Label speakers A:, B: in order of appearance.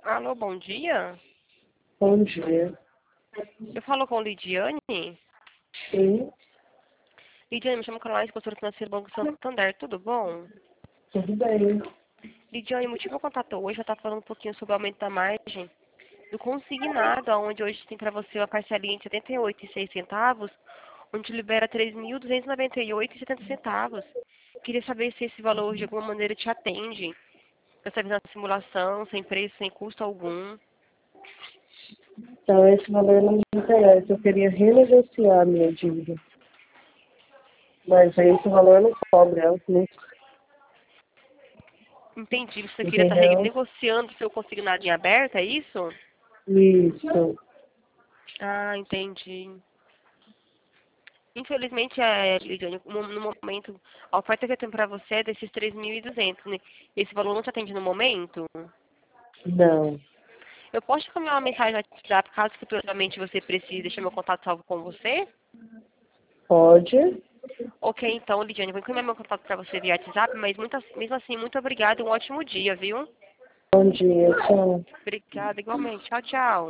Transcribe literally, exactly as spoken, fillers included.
A: Alô, bom dia.
B: Bom dia.
A: Eu falo com Lidiane.
B: Sim,
A: Lidiane, me chamo Caroline, consultora financeira do Banco Santander. Tudo bom?
B: tudo bem.
A: Lidiane, o motivo do contato hoje é estar falando um pouquinho sobre o aumento da margem do consignado, onde hoje tem para você uma parcelinha de setenta e oito reais e seis centavos, onde libera três mil duzentos e noventa e oito reais e setenta centavos. Queria saber se esse valor de alguma maneira te atende. Você fez uma simulação, sem preço, sem custo algum.
B: Então, esse valor não me interessa. Eu queria renegociar a minha dívida. Mas aí esse valor não cobre, é alto, né?
A: Entendi, você queria estar
B: Entendeu?
A: renegociando o seu consignado em aberto, é isso?
B: Isso.
A: Ah, entendi. Infelizmente, é, Lidiane, no no momento, a oferta que eu tenho para você é desses três mil e duzentos, né? Esse valor não te atende no momento?
B: Não.
A: Eu posso te encaminhar uma mensagem no WhatsApp, caso futuramente você precise deixar meu contato salvo com você?
B: Pode.
A: Ok, então, Lidiane, vou encaminhar meu contato para você via WhatsApp, mas muito, assim- mesmo assim, muito obrigada e um ótimo dia, viu?
B: Bom dia. Tchau.
A: Obrigada, igualmente. Tchau, tchau.